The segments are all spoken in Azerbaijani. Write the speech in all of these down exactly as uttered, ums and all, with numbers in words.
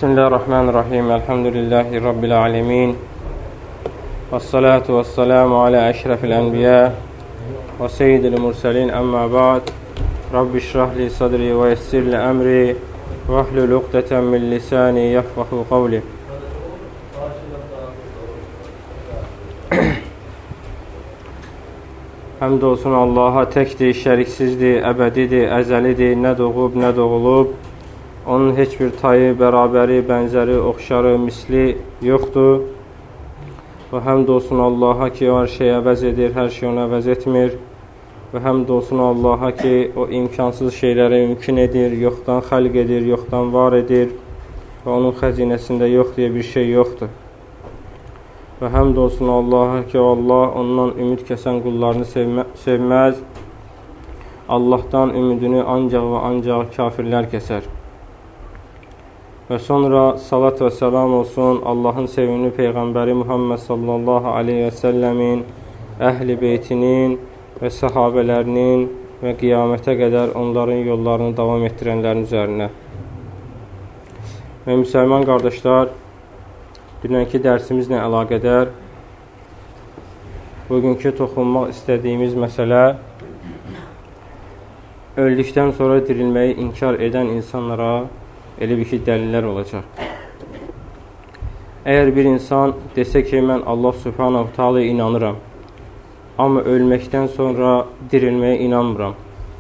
Bismillahirrahmanirrahim. Elhamdülillahi Rabbil alemin. Vessalatu vesselamu ala eşrefil enbiya ve seyyidil murselin. Amma ba'd. Rabbi şrahli sadri ve yessirli emri ve ahlul uqdeten min lisani yefkahu kavli. Həmd olsun Allaha, təkdir, şəriksizdir, əbədidir, əzəlidir, nə doğub, nə doğulub. Onun heç bir tayı, bərabəri, bənzəri, oxşarı, misli yoxdur. Və həmd olsun Allaha ki, hər şey əvəz edir, hər şey onu əvəz etmir. Və həmd olsun Allaha ki, o imkansız şeyləri mümkün edir, yoxdan xəlq edir, yoxdan var edir. Və onun xəzinəsində yox deyə bir şey yoxdur. Və həmd olsun Allaha ki, Allah ondan ümid kəsən qullarını sevmə, sevməz. Allahdan ümidini ancaq və ancaq kafirlər kəsər. Və sonra salat və səlam olsun Allahın sevimli Peyğəmbəri Muhammed sallallahu aleyhi və səlləmin, əhl-i beytinin və səhabələrinin və qiyamətə qədər onların yollarını davam etdirənlərin üzərinə. Və müsəlman qardaşlar, dünənki dərsimizlə əlaqədar bugünkü toxunmaq istədiyimiz məsələ öldükdən sonra dirilməyi inkar edən insanlara elə bir ki, dəlillər olacaq. Əgər bir insan desə ki, mən Allah subhanahu ta'ala inanıram, amma ölməkdən sonra dirilməyə inanmıram.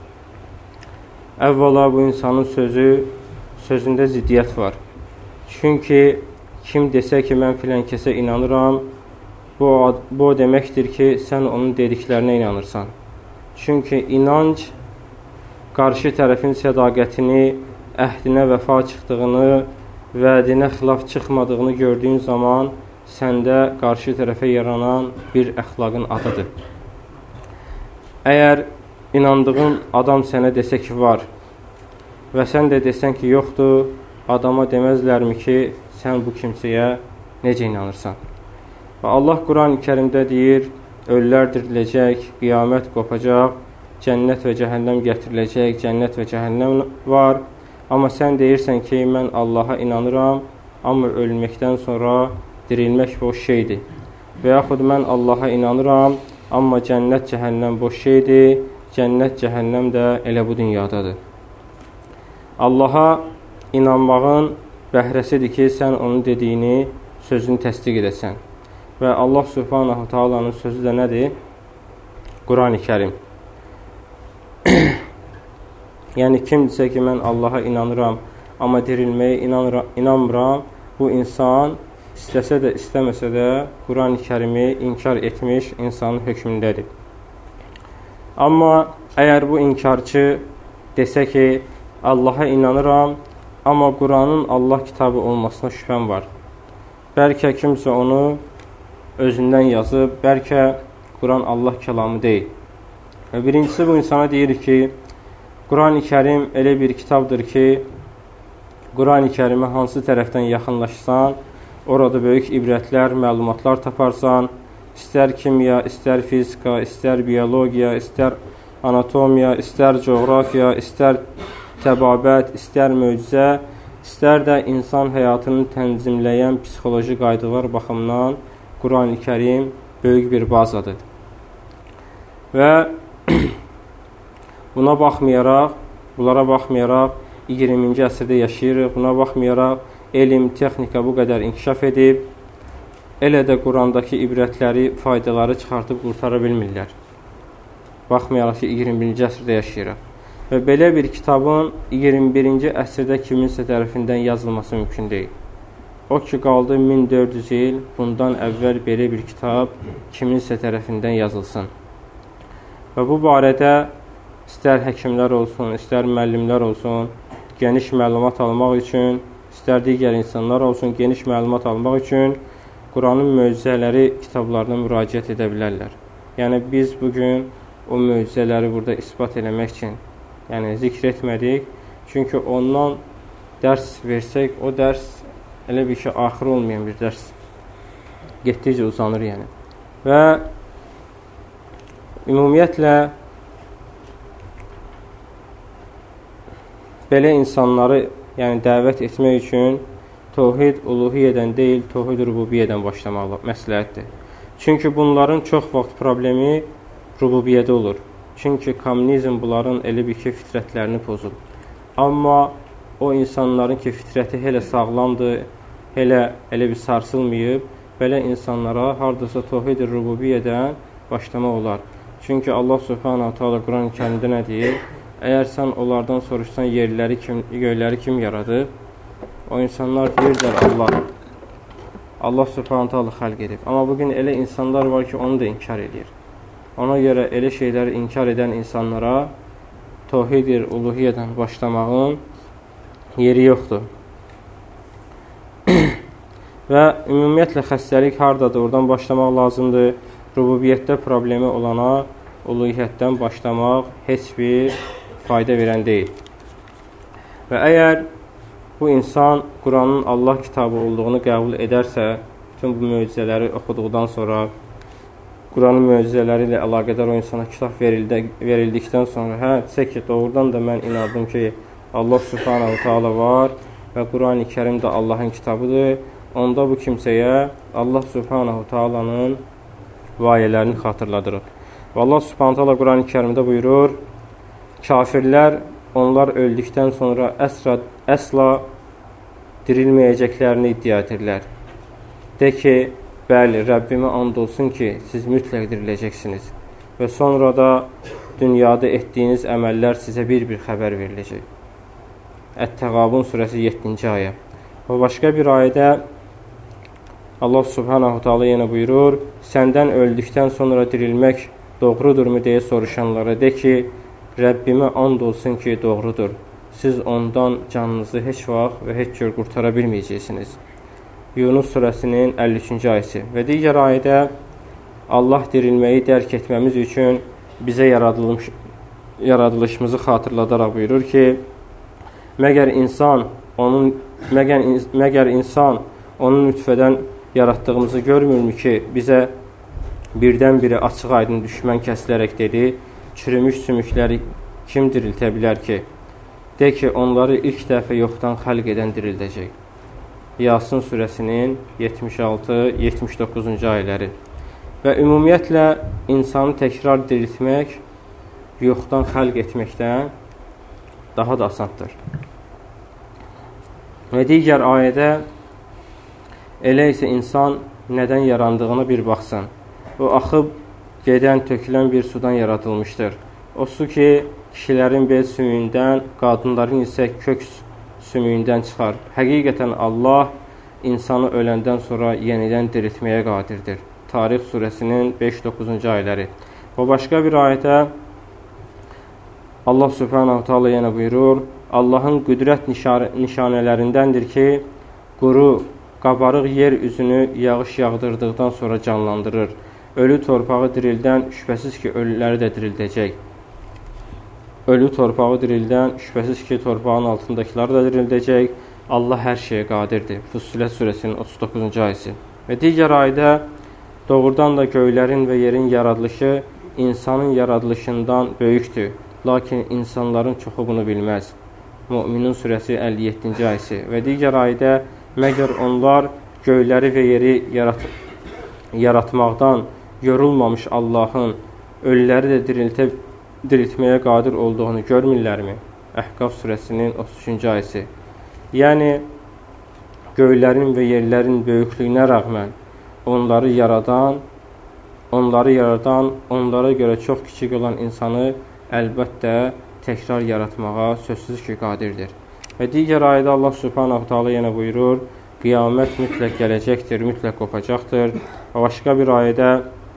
Əvvəla bu insanın sözü, sözündə ziddiyyət var. Çünki kim desə ki, mən filan kəsə inanıram, bu, bu deməkdir ki, sən onun dediklərinə inanırsan. Çünki inanc, qarşı tərəfin sədaqətini, əhdinə vəfa çıxdığını, vədinə xilaf çıxmadığını gördüyün zaman səndə qarşı tərəfə yaranan bir əxlaqın adıdır. Əgər inandığın adam sənə desə ki, var və sən də desən ki, yoxdur, adama deməzlərmi ki, sən bu kimsəyə necə inanırsan? Və Allah Quran-ı Kərimdə deyir, ölülər diriləcək, qiyamət qopacaq, cənnət və cəhənnəm gətiriləcək, cənnət və cəhənnəm var. Amma sən deyirsən ki, mən Allaha inanıram, amma ölməkdən sonra dirilmək boş şeydir. Və yaxud mən Allaha inanıram, amma cənnət, cəhənnəm boş şeydir, cənnət, cəhənnəm də elə bu dünyadadır. Allaha inanmağın bəhrəsidir ki, sən onun dediyini, sözünü təsdiq edəsən. Və Allah subhanahu ta'alanın sözü də nədir? Quran-ı Kərim. Yəni, kim desə ki, mən Allaha inanıram, amma dirilməyə inanıram, inanmıram, bu insan istəsə də, istəməsə də Quran-ı Kərimi inkar etmiş insanın hökmündədir. Amma əgər bu inkarçı desə ki, Allaha inanıram, amma Quranın Allah kitabı olmasına şübhəm var. Bəlkə kimsə onu özündən yazıb, bəlkə Quran Allah kəlamı deyil. Və birincisi bu insana deyir ki, Quran-ı Kərim elə bir kitabdır ki, Quran-ı Kərimə hansı tərəfdən yaxınlaşsan, orada böyük ibrətlər, məlumatlar taparsan, istər kimya, istər fizika, istər biologiya, istər anatomiya, istər coğrafiya, istər təbabət, istər möcüzə, istər də insan həyatını tənzimləyən psixoloji qaydalar baxımından Quran-ı Kərim böyük bir bazadır. Və buna baxmayaraq, bunlara baxmayaraq iyirminci əsrdə yaşayırıq. Buna baxmayaraq elm, texnika bu qədər inkişaf edib, elə də Qurandakı ibrətləri, faydaları çıxartıb qurtara bilmirlər. Baxmayaraq ki, iyirmi birinci əsrdə yaşayırıq. Və belə bir kitabın iyirmi birinci əsrdə kiminsə tərəfindən yazılması mümkün deyil. O ki, qaldı min dörd yüz il, bundan əvvəl belə bir kitab kiminsə tərəfindən yazılsın. Və bu barədə istər həkimlər olsun, istər müəllimlər olsun, geniş məlumat almaq üçün, istər digər insanlar olsun, geniş məlumat almaq üçün Quranın möcüzələri kitablarına müraciət edə bilərlər. Yəni, biz bugün o möcüzələri burada isbat eləmək üçün yəni, zikr etmədik. Çünki ondan dərs versək, o dərs elə bir ki, axır olmayan bir dərs. Getdikcə uzanır, yəni. Və ümumiyyətlə, belə insanları yəni dəvət etmək üçün Təvhid uluhiyyədən deyil, təvhid rububiyyədən başlamaq məsləhətdir. Çünki bunların çox vaxt problemi rububiyyədə olur. Çünki kommunizm bunların elə bir ki, fitrətlərini pozub. Amma o insanların ki, fitrəti hələ sağlamdır, hələ elə bir sarsılmayıb, belə insanlara hardasa təvhid rububiyyədən başlamaq olar. Çünki Allah Subhanahu Teala Quran-ı Kərimdə nə deyir? Əgər sən onlardan soruşsan yerləri kim, göyləri kim yaradı? O insanlar deyirlər Allah. Allah Subhanahu Teala xəlq edib. Amma bugün elə insanlar var ki, onu da inkar edir. Ona görə elə şeyləri inkar edən insanlara təvhid uluhiyyədən başlamağın yeri yoxdur. Və ümumiyyətlə xəstəlik hardadır? Oradan başlamaq lazımdır. Rububiyyətdə problemi olana uluhiyyətdən başlamaq heç bir fayda verən deyil. Və əgər bu insan Quranın Allah kitabı olduğunu qəbul edərsə, bütün bu möcüzələri oxuduqdan sonra, Quranın möcüzələri ilə əlaqədar o insana kitab verildi, verildikdən sonra, hə, desə ki, doğrudan da mən inandım ki, Allah Subhanahu Teala var və Quran-ı Kərim də Allahın kitabıdır, onda bu kimsəyə Allah Subhanahu Teala'nın vayələrini xatırladırıq. Və Allah Subhanahu Teala Quran-ı Kərimdə buyurur, kafirlər onlar öldükdən sonra əsra, əsla dirilməyəcəklərini iddia edirlər. De ki, bəli, Rəbbimə and olsun ki, siz mütləq diriləcəksiniz. Və sonra da dünyada etdiyiniz əməllər sizə bir-bir xəbər veriləcək. Ət-Təğabun surəsi yeddinci ayə. Və başqa bir ayədə Allah Subhanahu Teala yenə buyurur, səndən öldükdən sonra dirilmək doğrudurmu deyə soruşanlara de ki, Rəbbimə and olsun ki, doğrudur. Siz ondan canınızı heç vaxt və heç cür qurtara bilməyəcəksiniz. Yunus surəsinin əlli üçüncü ayəsi. Və digər ayədə Allah dirilməyi dərk etməmiz üçün bizə yaradılmış, yaradılışımızı xatırladaraq buyurur ki, məgər insan onun məgər, məgər insan onun nütfədən yaratdığımızı görmürmü ki, bizə birdən-biri açıq-aydın düşmən kəsilərək dedi, çürümüş sümükləri kim diriltə bilər ki? De ki, onları ilk dəfə yoxdan xəlq edən dirildəcək. Yasin surəsinin yetmiş altı yetmiş doqquzuncu ayələri. Və ümumiyyətlə, insanı təkrar diriltmək, yoxdan xəlq etməkdən daha da asandır. Və digər ayədə, elə isə insan nədən yarandığına bir baxsın. O, axıb gedən, tökülən bir sudan yaradılmışdır. O su ki, kişilərin bel sümüyündən, qadınların isə kök sümüyündən çıxar. Həqiqətən Allah insanı öləndən sonra yenidən diriltməyə qadirdir. Tarix surəsinin beş doqquzuncu ayələri. O başqa bir ayədə Allah Subhanahu Teala yenə buyurur, Allahın qüdrət nişanələrindəndir ki, quru, qabarıq yer üzünü yağış yağdırdıqdan sonra canlandırır. Ölü torpağı dirildən şübhəsiz ki, ölüləri də dirildəcək. Ölü torpağı dirildən şübhəsiz ki, torpağın altındakiləri da dirildəcək. Allah hər şeyə qadirdir. Fussilə surəsinin otuz doqquzuncu ayəsi. Və digər ayədə doğrudan da göylərin və yerin yaradılışı insanın yaradılışından böyükdür. Lakin insanların çoxu bunu bilməz. Müminun surəsi əlli yeddinci ayəsi. Və digər ayədə məgər onlar göyləri və yeri yarat yaratmaqdan yorulmamış Allahın ölüləri də diriltə, diriltməyə qadir olduğunu görmürlərmi? Əhqaf surəsinin otuz üçüncü ayəsi. Yəni, göylərin və yerlərin böyüklüyünə rəğmən onları yaradan, onları yaradan, onlara görə çox kiçik olan insanı əlbəttə təkrar yaratmağa sözsüz ki, qadirdir. Və digər ayədə Allah Subhanahu Teala yenə buyurur, qiyamət mütləq gələcəkdir, mütləq qopacaqdır. Və başqa bir ayədə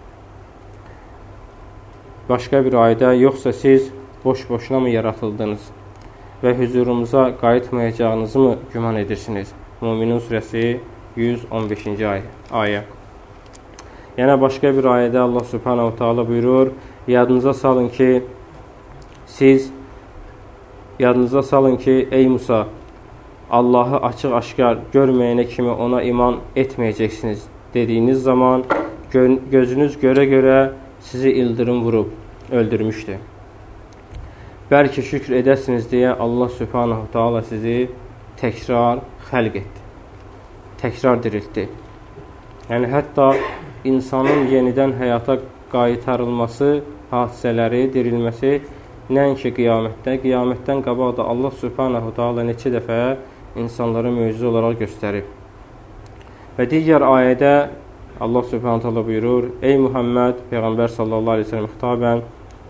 başqa bir ayədə yoxsa siz boş-boşuna mı yaratıldınız və hüzurumuza qayıtmayacağınızı mı güman edirsiniz? Müminun surəsi yüz on beşinci ayə. Yəni başqa bir ayədə Allah Subhanahu Teala buyurur, yadınıza salın ki siz yadınıza salın ki ey Musa, Allahı açıq-aşkar görməyənə kimi ona iman etməyəcəksiniz dediyiniz zaman gözünüz görə-görə sizi ildırım vurub öldürmüşdü. Bəlkə şükür edəsiniz deyə Allah Subhanahu Teala sizi təkrar xəlq etdi. təkrar diriltdi. Yəni, hətta insanın yenidən həyata qaytarılması, hadisələri, dirilməsi nəinki qiyamətdə, qiyamətdən qabaq da Allah Subhanahu Taala neçə dəfə insanlara möcüzə olaraq göstərib. Və digər ayədə Allah Subhanahu Taala buyurur: Ey Muhammed, Peyğəmbər sallallahu aleyhi ve sellem xitabən,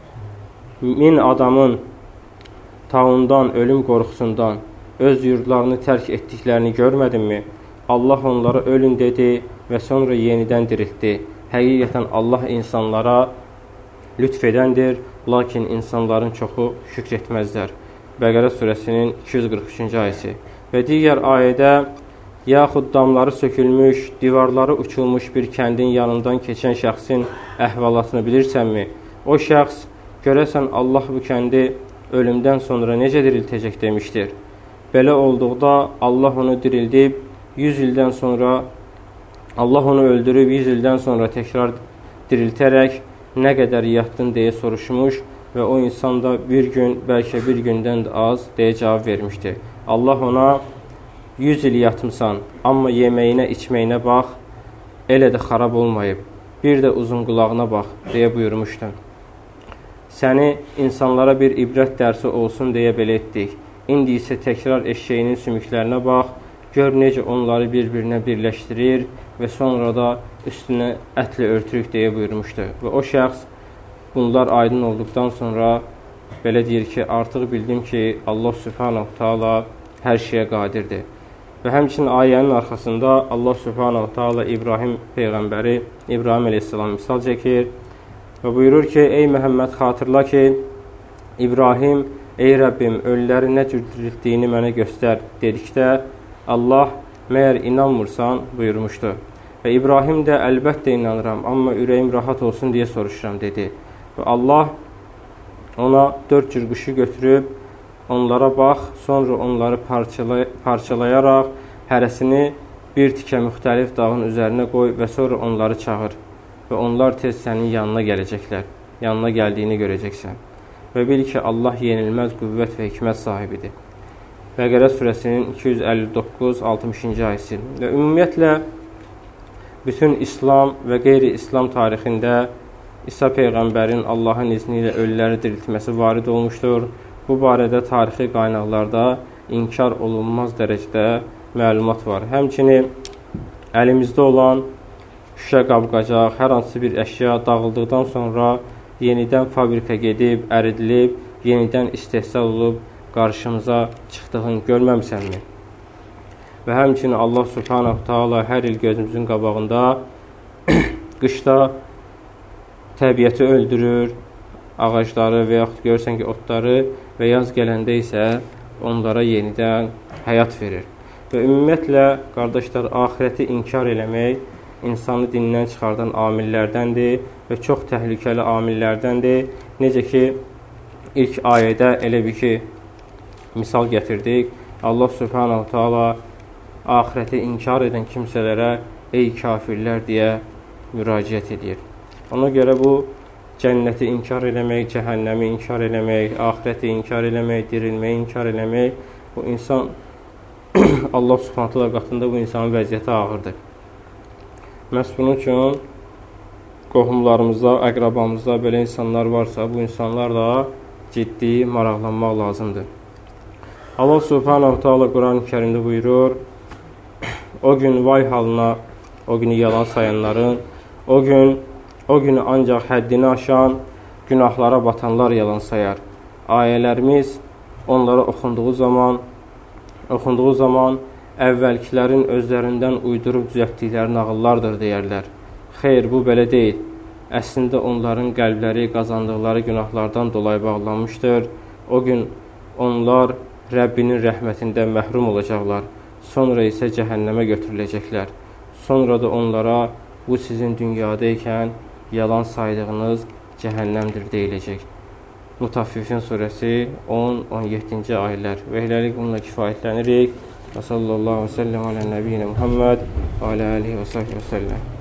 min adamın taundan, ölüm qorxusundan öz yurdlarını tərk etdiklərini görmədinmi? Allah onlara ölün dedi və sonra yenidən diriltdi. Həqiqətən Allah insanlara lütf edəndir, lakin insanların çoxu şükr etməzlər. Bəqərə surəsinin iki yüz qırx üçüncü ayəsi. Və digər ayədə, yaxud damları sökülmüş, divarları uçulmuş bir kəndin yanından keçən şəxsin əhvalatını bilirsənmi? O şəxs, görəsən Allah bu kəndi ölümdən sonra necə diriltəcək demişdir. Belə olduqda Allah onu dirildib, yüz ildən sonra Allah onu öldürüb, yüz ildən sonra təkrar diriltərək nə qədər yatdın deyə soruşmuş və o insan da bir gün, bəlkə bir gündən də az deyə cavab vermişdi. Allah ona yüz il yatmısan, amma yeməyinə, içməyinə bax, elə də xarab olmayıb, bir də uzun qulağına bax deyə buyurmuşdu. Səni insanlara bir ibrət dərsi olsun deyə belə etdik. İndi isə təkrar eşşəyinin sümüklərinə bax, gör necə onları bir-birinə birləşdirir və sonra da üstünə ətlə örtürük deyə buyurmuşdu. Və o şəxs bunlar aydın olduqdan sonra belə deyir ki, artıq bildim ki, Allah Subhanahu Taala hər şeyə qadirdir. Və həmçinin ayənin arxasında Allah Subhanahu Taala İbrahim Peyğəmbəri, İbrahim əleyhissalam misal çəkir və buyurur ki, ey Məhəmməd, xatırla ki, İbrahim, ey Rəbbim, ölüləri nə cür diriltdiyini mənə göstər dedikdə, Allah, məyər inanmırsan, buyurmuşdu. Və İbrahim də, əlbəttə inanıram, amma ürəyim rahat olsun deyə soruşuram, dedi. Və Allah ona dörd cür quşu götürüb, onlara bax, sonra onları parçalay parçalayaraq hərəsini bir tikə müxtəlif dağın üzərinə qoy və sonra onları çağır. Və onlar tez sənin yanına gələcəklər, yanına gəldiyini görəcəksən. Və bil ki, Allah yenilməz qüvvət və hikmət sahibidir. Bəqərə surəsinin iki yüz əlli doqquz altmışıncı ayəsi. Və ümumiyyətlə, bütün İslam və qeyri-İslam tarixində İsa Peyğəmbərin Allahın izni ilə ölüləri diriltməsi varid olmuşdur. Bu barədə tarixi qaynaqlarda inkar olunmaz dərəcədə məlumat var. Həmçinin əlimizdə olan şüşə qab-qacaq, hər hansı bir əşya dağıldıqdan sonra yenidən fabrika gedib, əridilib, yenidən istehsal olub, qarşımıza çıxdığını görməmisənmi? Və həmçinin Allah Subhanahu Taala hər il gözümüzün qabağında qışda təbiəti öldürür, ağacları və yaxud görürsən ki, otları və yaz gələndə isə onlara yenidən həyat verir. Və ümumiyyətlə, qardaşlar, axirəti inkar eləmək insanı dindən çıxardan amillərdəndir və çox təhlükəli amillərdəndir. Necə ki, ilk ayədə elə bir ki, misal gətirdik. Allah Subhanahu Taala axirəti inkar edən kimsələrə ey kafirlər deyə müraciət edir. Ona görə bu cənnəti inkar eləmək, cəhənnəmi inkar eləmək, axirəti inkar eləmək, dirilməyi inkar eləmək, bu insan Allah Subhanahu Taala qatında bu insanın vəziyyəti ağırdır. Məhz bunun üçün qohumlarımızda, əqrabamızda belə insanlar varsa, bu insanlarla ciddi maraqlanmaq lazımdır. Allah Subhanahu Taala Quran-ı Kərimdə buyurur, o gün vay halına, o günü yalan sayanların, o gün o günü ancaq həddini aşan, günahlara batanlar yalan sayar. Ayələrimiz onlara oxunduğu zaman, oxunduğu zaman əvvəlkilərin özlərindən uydurub düzəltdikləri nağıllardır deyərlər. Xeyr, bu belə deyil. Əslində onların qəlbləri qazandıqları günahlardan dolayı bağlanmışdır. O gün onlar Rəbbinin rəhmətində məhrum olacaqlar. Sonra isə cəhənnəmə götürüləcəklər. Sonra da onlara bu sizin dünyadaykən yalan saydığınız cəhənnəmdir deyiləcək. Mutaffifin surəsi on on yeddinci ayələr. Və eləlik bununla kifayətlənirik. Və sallallahu aleyhi və səlləm alə nəbiyyinə Muhammed və alə alihi və səhbə və səlləm.